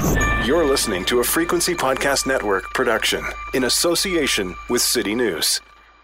You're listening to a Frequency Podcast Network production in association with City News.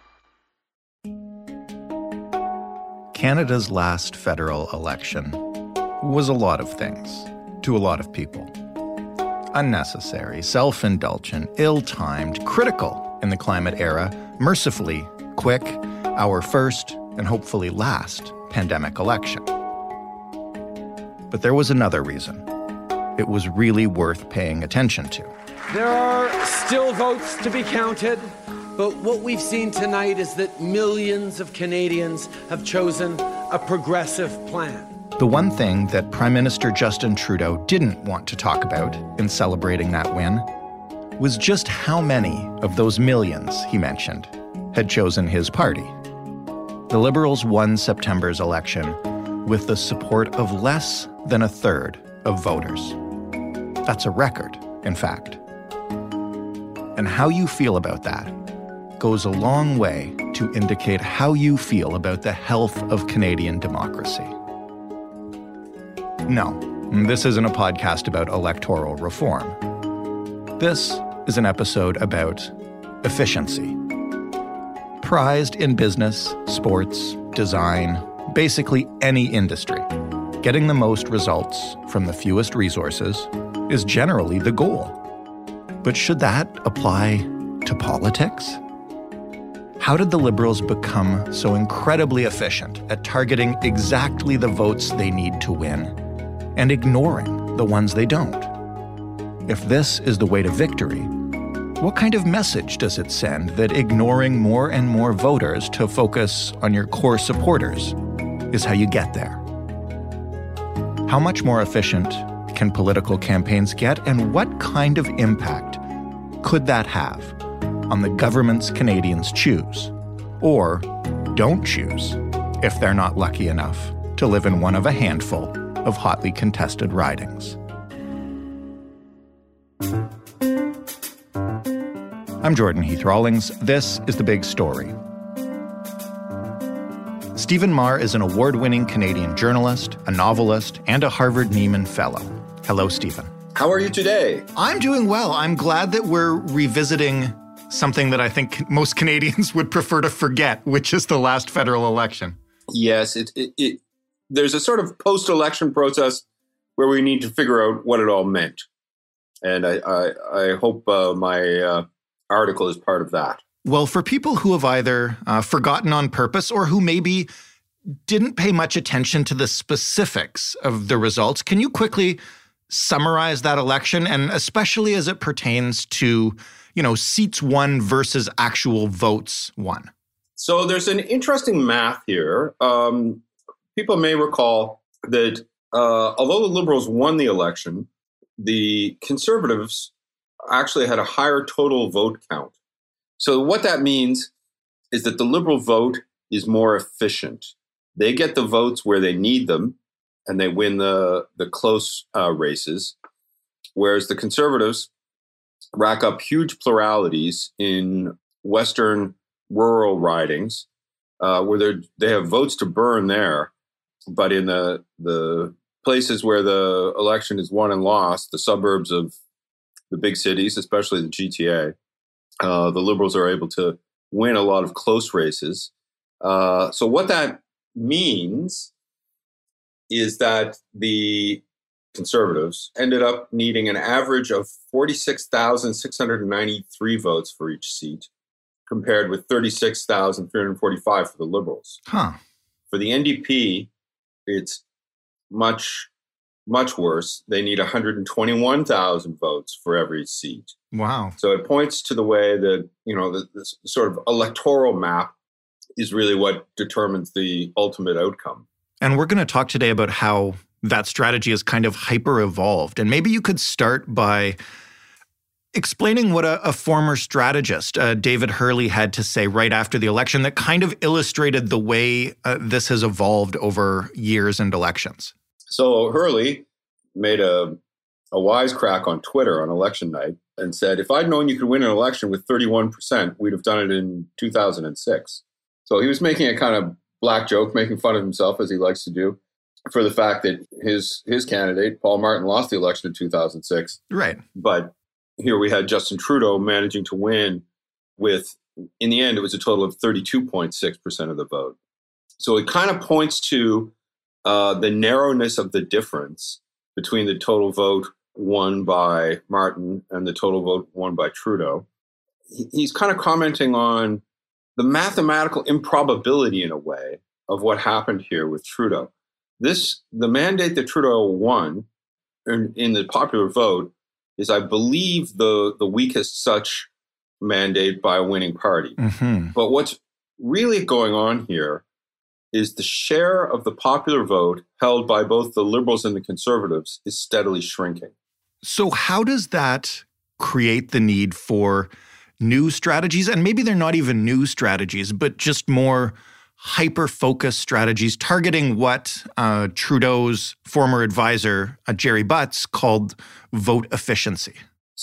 Canada's last federal election was a lot of things to a lot of people. Unnecessary, self-indulgent, ill-timed, critical in the climate era, mercifully quick, our first and hopefully last pandemic election. But there was another reason it was really worth paying attention to. There are still votes to be counted, but what we've seen tonight is that millions of Canadians have chosen a progressive plan. The one thing that Prime Minister Justin Trudeau didn't want to talk about in celebrating that win was just how many of those millions he mentioned had chosen his party. The Liberals won September's election with the support of less than a third of voters. That's a record, in fact. And how you feel about that goes a long way to indicate how you feel about the health of Canadian democracy. No, this isn't a podcast about electoral reform. This is an episode about efficiency. Prized in business, sports, design, basically any industry, getting the most results from the fewest resources is generally the goal. But should that apply to politics? How did the Liberals become so incredibly efficient at targeting exactly the votes they need to win and ignoring the ones they don't? If this is the way to victory, what kind of message does it send that ignoring more and more voters to focus on your core supporters is how you get there? How much more efficient can political campaigns get, and what kind of impact could that have on the governments Canadians choose, or don't choose, if they're not lucky enough to live in one of a handful of hotly contested ridings? I'm Jordan Heath Rawlings. This is The Big Story. Stephen Marr is an award-winning Canadian journalist, a novelist, and a Harvard Nieman Fellow. Hello, Stephen. How are you today? I'm doing well. I'm glad that we're revisiting something that I think most Canadians would prefer to forget, which is the last federal election. Yes, there's a sort of post-election process where we need to figure out what it all meant. And I hope my article is part of that. Well, for people who have either forgotten on purpose or who maybe didn't pay much attention to the specifics of the results, can you quickly summarize that election, and especially as it pertains to, seats won versus actual votes won? So there's an interesting math here. People may recall that although the Liberals won the election, the Conservatives actually had a higher total vote count. So what that means is that the Liberal vote is more efficient. They get the votes where they need them, and they win the close races, whereas the Conservatives rack up huge pluralities in Western rural ridings, where they have votes to burn there, but in the places where the election is won and lost, the suburbs of the big cities, especially the GTA, the Liberals are able to win a lot of close races. So what that means is that the Conservatives ended up needing an average of 46,693 votes for each seat, compared with 36,345 for the Liberals. Huh. For the NDP, it's much, much worse. They need 121,000 votes for every seat. Wow. So it points to the way that, this sort of electoral map is really what determines the ultimate outcome. And we're going to talk today about how that strategy is kind of hyper-evolved. And maybe you could start by explaining what a former strategist, David Hurley, had to say right after the election that kind of illustrated the way this has evolved over years and elections. So Hurley made a wisecrack on Twitter on election night and said, if I'd known you could win an election with 31%, we'd have done it in 2006. So he was making a kind of black joke, making fun of himself, as he likes to do. for the fact that his candidate, Paul Martin, lost the election in 2006. Right. But here we had Justin Trudeau managing to win with, in the end, it was a total of 32.6% of the vote. So it kind of points to the narrowness of the difference between the total vote won by Martin and the total vote won by Trudeau. He's kind of commenting on the mathematical improbability, in a way, of what happened here with Trudeau. The mandate that Trudeau won in the popular vote is, I believe, the weakest such mandate by a winning party. Mm-hmm. But what's really going on here is the share of the popular vote held by both the Liberals and the Conservatives is steadily shrinking. So how does that create the need for new strategies? And maybe they're not even new strategies, but just more hyper-focused strategies targeting what Trudeau's former advisor, Jerry Butts, called vote efficiency.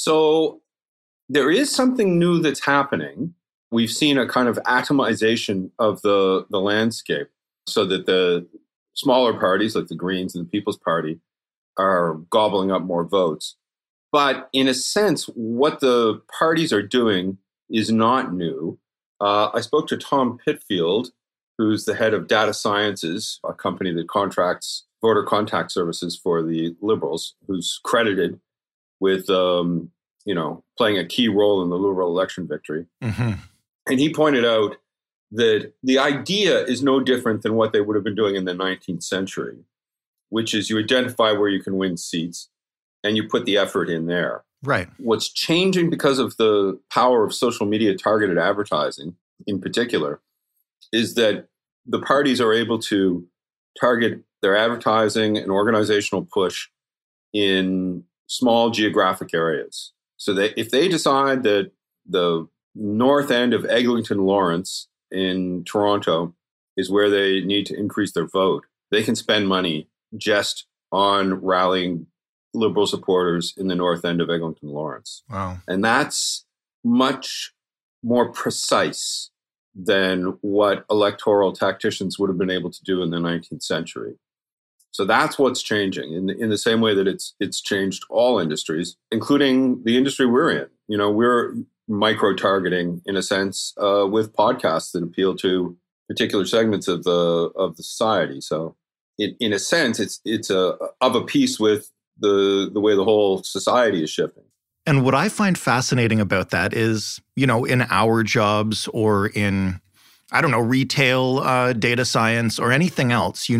So there is something new that's happening. We've seen a kind of atomization of the landscape, so that the smaller parties like the Greens and the People's Party are gobbling up more votes. But in a sense, what the parties are doing is not new. I spoke to Tom Pitfield, who's the head of Data Sciences, a company that contracts voter contact services for the Liberals, who's credited with playing a key role in the Liberal election victory. Mm-hmm. And he pointed out that the idea is no different than what they would have been doing in the 19th century, which is you identify where you can win seats and you put the effort in there. Right. What's changing because of the power of social media targeted advertising in particular is that the parties are able to target their advertising and organizational push in small geographic areas. So that if they decide that the north end of Eglinton Lawrence in Toronto is where they need to increase their vote, they can spend money just on rallying Liberal supporters in the north end of Eglinton Lawrence. Wow. And that's much more precise than what electoral tacticians would have been able to do in the 19th century. So that's what's changing in the same way that it's changed all industries, including the industry we're in. We're micro-targeting, in a sense, with podcasts that appeal to particular segments of the society. So in a sense, it's of a piece with the way the whole society is shifting. And what I find fascinating about that is, in our jobs or in, retail data science or anything else,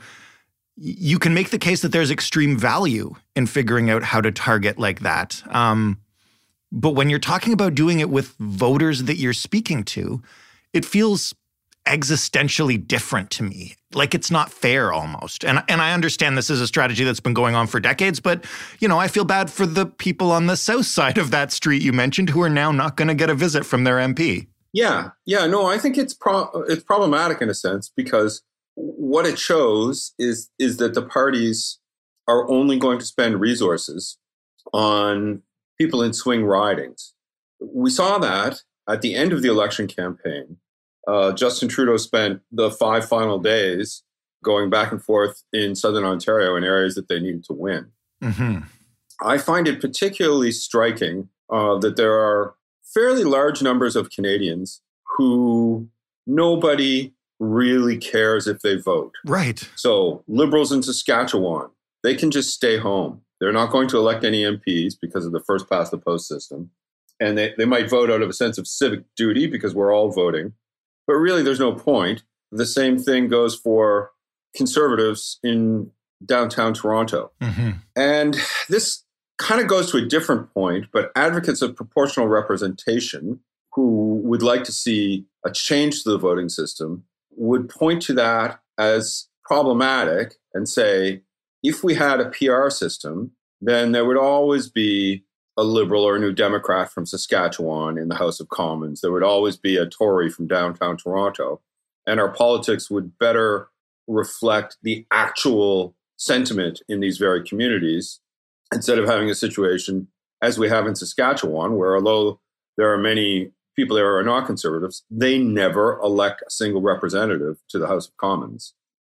you can make the case that there's extreme value in figuring out how to target like that. But when you're talking about doing it with voters that you're speaking to, it feels existentially different to me. Like it's not fair almost. And I understand this is a strategy that's been going on for decades, but, I feel bad for the people on the south side of that street you mentioned who are now not going to get a visit from their MP. Yeah. No, I think it's problematic in a sense, because what it shows is that the parties are only going to spend resources on people in swing ridings. We saw that at the end of the election campaign. Justin Trudeau spent the 5 final days going back and forth in Southern Ontario in areas that they needed to win. Mm-hmm. I find it particularly striking that there are fairly large numbers of Canadians who nobody really cares if they vote. Right. So Liberals in Saskatchewan, they can just stay home. They're not going to elect any MPs because of the first past the post system. And they might vote out of a sense of civic duty because we're all voting. But really, there's no point. The same thing goes for Conservatives in downtown Toronto. Mm-hmm. And this kind of goes to a different point, but advocates of proportional representation who would like to see a change to the voting system would point to that as problematic and say, if we had a PR system, then there would always be a Liberal or a New Democrat from Saskatchewan in the House of Commons. There would always be a Tory from downtown Toronto. And our politics would better reflect the actual sentiment in these very communities, instead of having a situation as we have in Saskatchewan, where although there are many people there who are not Conservatives, they never elect a single representative to the House of Commons.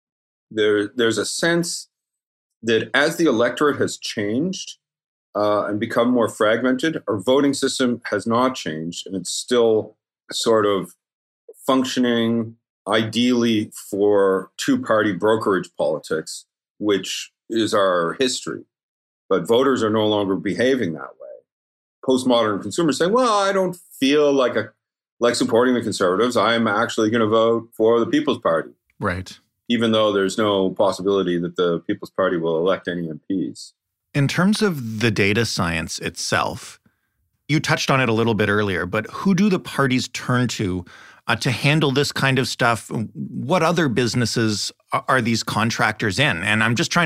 there's a sense that as the electorate has changed and become more fragmented, our voting system has not changed, and it's still sort of functioning ideally for two-party brokerage politics, which is our history. But voters are no longer behaving that way. Postmodern consumers saying, well, I don't feel like supporting the Conservatives. I'm actually going to vote for the People's Party. Right. Even though there's no possibility that the People's Party will elect any MPs. In terms of the data science itself, you touched on it a little bit earlier, but who do the parties turn to handle this kind of stuff? What other businesses are these contractors in? And I'm just trying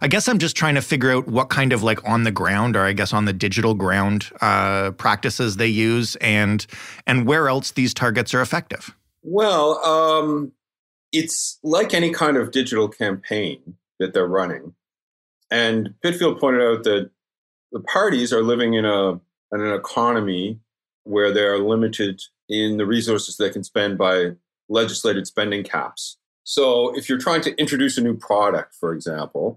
to figure out what kind of like on the ground, or I guess on the digital ground practices they use, and where else these targets are effective. Well, it's like any kind of digital campaign that they're running. And Pitfield pointed out that the parties are living in an economy where they are limited in the resources they can spend by legislated spending caps. So if you're trying to introduce a new product, for example,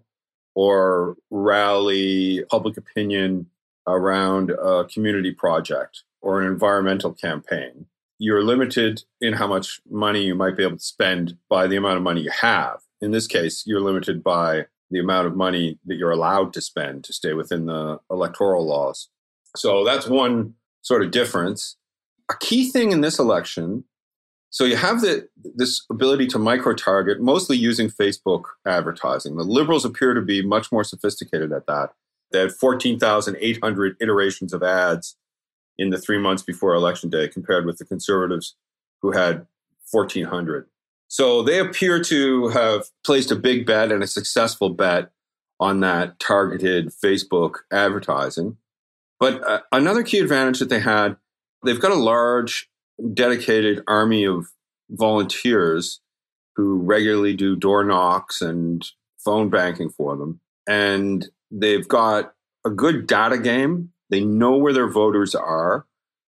or rally public opinion around a community project or an environmental campaign, you're limited in how much money you might be able to spend by the amount of money you have. In this case, you're limited by the amount of money that you're allowed to spend to stay within the electoral laws. So that's one sort of difference. A key thing in this election, so you have this ability to micro-target, mostly using Facebook advertising. The Liberals appear to be much more sophisticated at that. They had 14,800 iterations of ads in the 3 months before Election Day, compared with the Conservatives, who had 1,400. So they appear to have placed a big bet and a successful bet on that targeted Facebook advertising. But another key advantage that they had, they've got a large, dedicated army of volunteers who regularly do door knocks and phone banking for them. And they've got a good data game. They know where their voters are.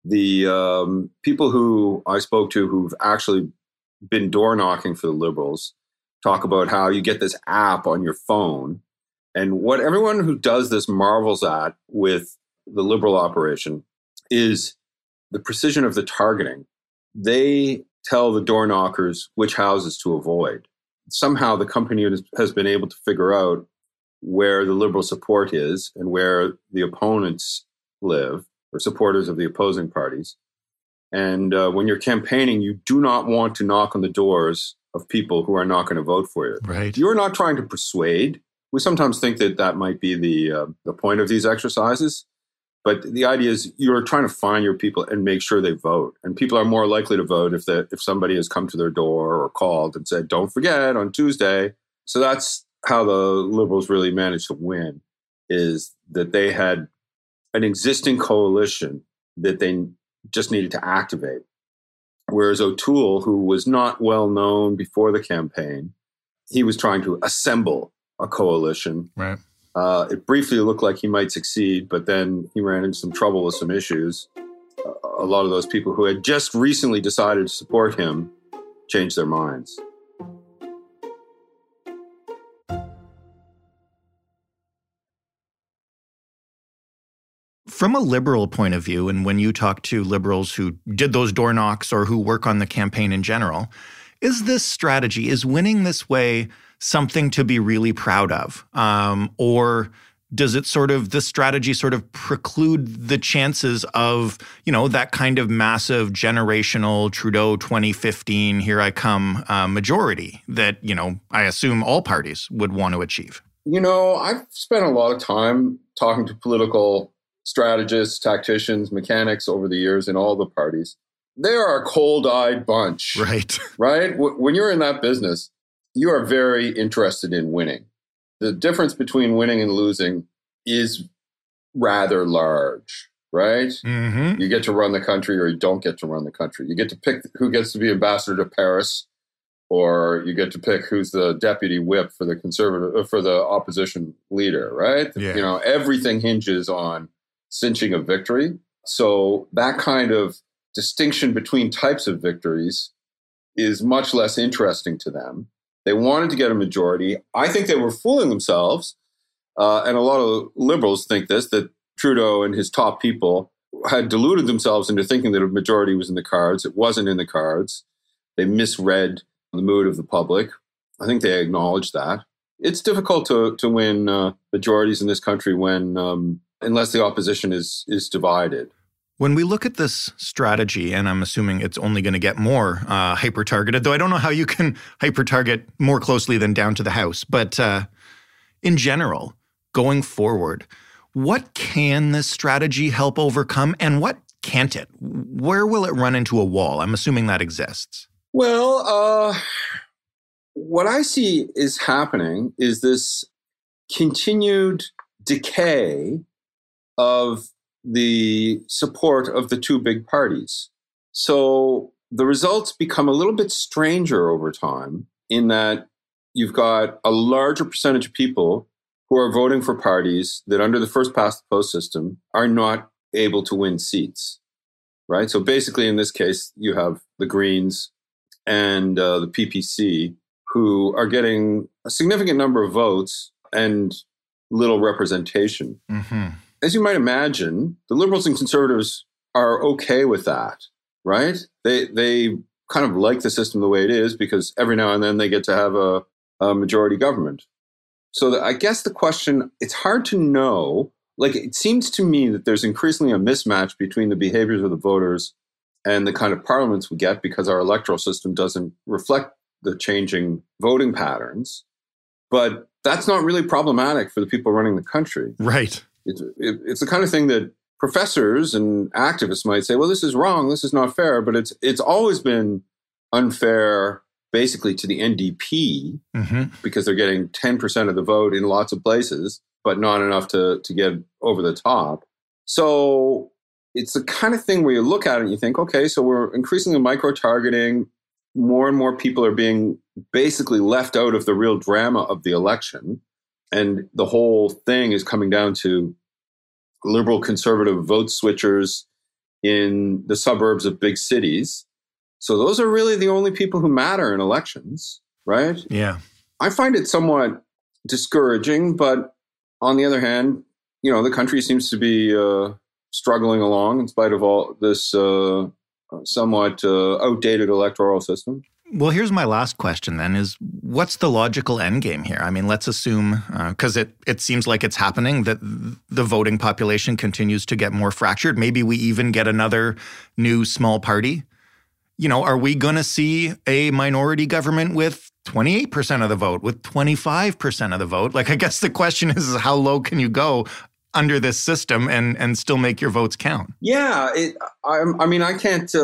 The people who I spoke to who've actually been door knocking for the Liberals talk about how you get this app on your phone. And what everyone who does this marvels at with the Liberal operation is the precision of the targeting. They tell the door knockers which houses to avoid. Somehow the company has been able to figure out where the Liberal support is and where the opponents live, or supporters of the opposing parties. And when you're campaigning, you do not want to knock on the doors of people who are not going to vote for you. Right. You're not trying to persuade. We sometimes think that might be the point of these exercises. But the idea is you're trying to find your people and make sure they vote. And people are more likely to vote if somebody has come to their door or called and said, don't forget on Tuesday. So that's how the Liberals really managed to win, is that they had an existing coalition that they just needed to activate. Whereas O'Toole, who was not well known before the campaign, he was trying to assemble a coalition. Right. It briefly looked like he might succeed, but then he ran into some trouble with some issues. A lot of those people who had just recently decided to support him changed their minds. From a Liberal point of view, and when you talk to Liberals who did those door knocks or who work on the campaign in general, is this strategy, is winning this way something to be really proud of? Or does it this strategy sort of preclude the chances of, that kind of massive generational Trudeau 2015, here I come majority that, I assume all parties would want to achieve? I've spent a lot of time talking to political strategists, tacticians, mechanics over the years in all the parties. They are a cold-eyed bunch. Right. Right? When you're in that business, you are very interested in winning. The difference between winning and losing is rather large, right? Mm-hmm. You get to run the country or you don't get to run the country. You get to pick who gets to be ambassador to Paris, or you get to pick who's the deputy whip for the opposition leader, right? Yeah. Everything hinges on cinching a victory. So that kind of distinction between types of victories is much less interesting to them. They wanted to get a majority. I think they were fooling themselves. And a lot of Liberals think this, that Trudeau and his top people had deluded themselves into thinking that a majority was in the cards. It wasn't in the cards. They misread the mood of the public. I think they acknowledge that. It's difficult to win majorities in this country when unless the opposition is divided. When we look at this strategy, and I'm assuming it's only going to get more hyper-targeted, though I don't know how you can hyper-target more closely than down to the house. But in general, going forward, what can this strategy help overcome and what can't it? Where will it run into a wall? I'm assuming that exists. Well, what I see is happening is this continued decay of the support of the two big parties. So the results become a little bit stranger over time in that you've got a larger percentage of people who are voting for parties that under the first past the post system are not able to win seats, right? So basically in this case, you have the Greens and the PPC who are getting a significant number of votes and little representation. Mm-hmm. As you might imagine, the Liberals and Conservatives are okay with that, right? They kind of like the system the way it is because every now and then they get to have a majority government. So I guess the question, it's hard to know. Like, it seems to me that there's increasingly a mismatch between the behaviors of the voters and the kind of parliaments we get because our electoral system doesn't reflect the changing voting patterns. But that's not really problematic for the people running the country. Right. It's the kind of thing that professors and activists might say, well, this is wrong, this is not fair, but it's always been unfair basically to the NDP because they're getting 10% of the vote in lots of places, but not enough to get over the top. So it's the kind of thing where you look at it and you think, okay, so we're increasingly micro-targeting. More and more people are being basically left out of the real drama of the election. And the whole thing is coming down to liberal conservative vote switchers in the suburbs of big cities. So those are really the only people who matter in elections, right? Yeah. I find it somewhat discouraging, but on the other hand, you know, the country seems to be struggling along in spite of all this somewhat outdated electoral system. Well, here's my last question then is what's the logical end game here? I mean, let's assume, because it seems like it's happening, that the voting population continues to get more fractured. Maybe we even get another new small party. You know, are we going to see a minority government with 28% of the vote, with 25% of the vote? Like, I guess the question is how low can you go under this system and still make your votes count? Yeah, I mean, I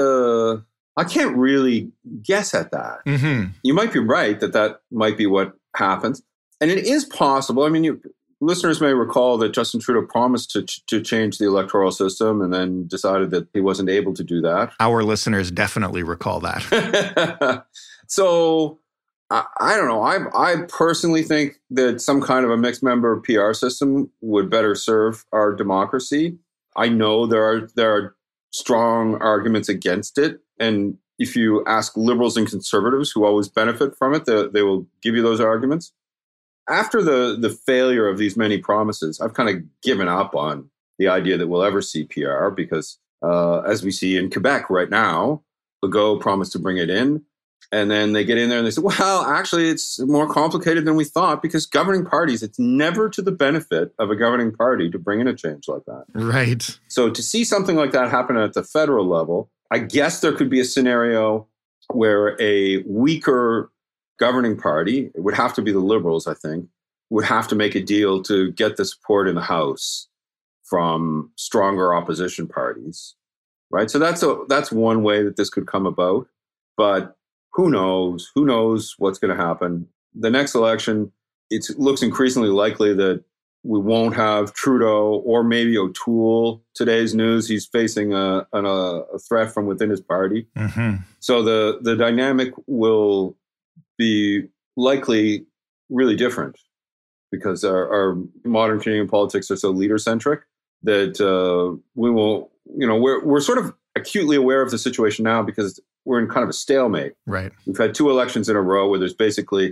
can't really guess at that. Mm-hmm. You might be right that might be what happens. And it is possible. I mean, listeners may recall that Justin Trudeau promised to change the electoral system and then decided that he wasn't able to do that. Our listeners definitely recall that. So, I don't know. I personally think that some kind of a mixed member PR system would better serve our democracy. I know there are strong arguments against it. And if you ask Liberals and Conservatives who always benefit from it, they will give you those arguments. After the failure of these many promises, I've kind of given up on the idea that we'll ever see PR because as we see in Quebec right now, Legault promised to bring it in. And then they get in there and they say, well, actually, it's more complicated than we thought because governing parties, it's never to the benefit of a governing party to bring in a change like that. Right. So to see something like that happen at the federal level, I guess there could be a scenario where a weaker governing party, it would have to be the Liberals, I think, would have to make a deal to get the support in the House from stronger opposition parties, right? So that's one way that this could come about. But who knows? Who knows what's going to happen? The next election, it looks increasingly likely that we won't have Trudeau or maybe O'Toole. Today's news, he's facing a threat from within his party. Mm-hmm. So the dynamic will be likely really different because our modern Canadian politics are so leader-centric that we will, you know, we're sort of acutely aware of the situation now because we're in kind of a stalemate. Right. We've had two elections in a row where there's basically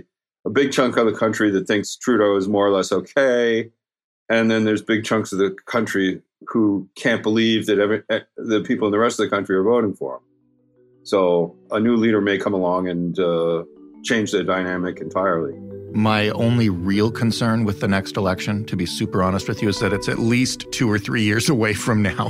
a big chunk of the country that thinks Trudeau is more or less okay. And then there's big chunks of the country who can't believe that the people in the rest of the country are voting for him. So a new leader may come along and change the dynamic entirely. My only real concern with the next election, to be super honest with you, is that it's at least 2 or 3 years away from now.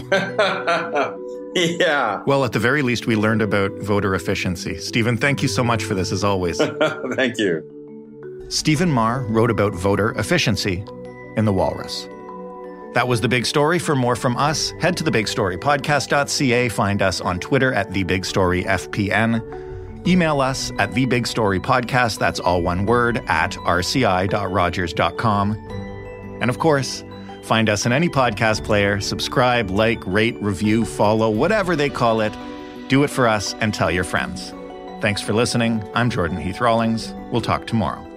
Yeah. Well, at the very least, we learned about voter efficiency. Stephen, thank you so much for this, as always. Thank you. Stephen Marr wrote about voter efficiency in The Walrus. That was The Big Story. For more from us, head to thebigstorypodcast.ca. Find us on Twitter at TheBigStoryFPN. Email us at thebigstorypodcast, that's all one word, at rci.rogers.com. And of course, find us in any podcast player, subscribe, like, rate, review, follow, whatever they call it. Do it for us and tell your friends. Thanks for listening. I'm Jordan Heath Rawlings. We'll talk tomorrow.